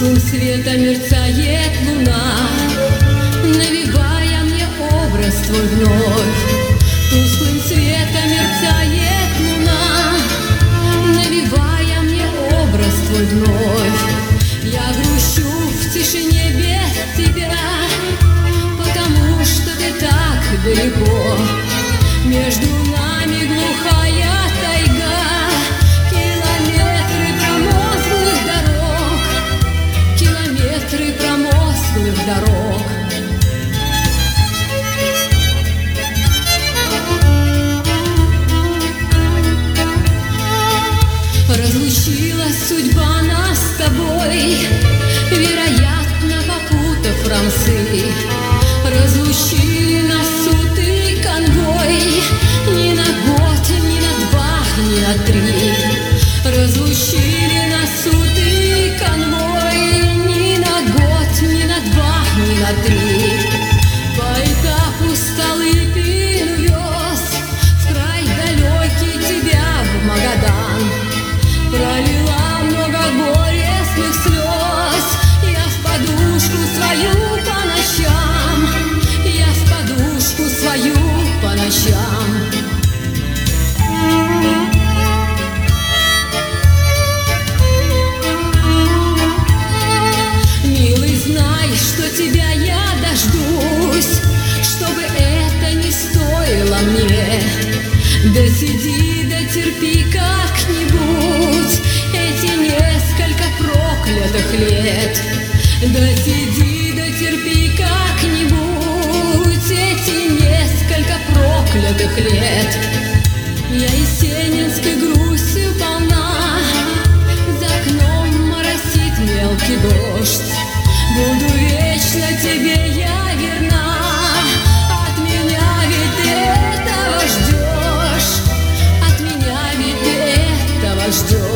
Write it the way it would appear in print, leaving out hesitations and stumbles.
Тусклым светом мерцает луна, навевая мне образ твой вновь. Тусклым светом мерцает луна, навевая мне образ твой вновь. Я грущу в тишине без тебя, потому что ты так далеко. Между нами глухая тайга, километры промозглых дорог, километры промозглых дорог. Разлучилась судьба нас с тобой, вероятно, попутав рамсы. Разлучили нас суд и конвой, ни на год, ни на два, ни на три. Разлучили нас суд и конвой, ни на год, ни на два, ни на три. По этапу Столыпин вез в край далекий тебя, в Магадан. Пролила много горестных слез я в подушку свою по ночам, я в подушку свою по ночам. Милый, знай, что тебя я дождусь, чтобы это не стоило мне. Да сиди, да терпи как-нибудь эти несколько проклятых лет. Да сиди, да терпи как-нибудь эти несколько проклятых лет. Я есенинской грустью полна, за окном моросит мелкий дождь. Буду вечно тебе я верна, от меня ведь ты этого ждешь, от меня ведь ты этого ждешь.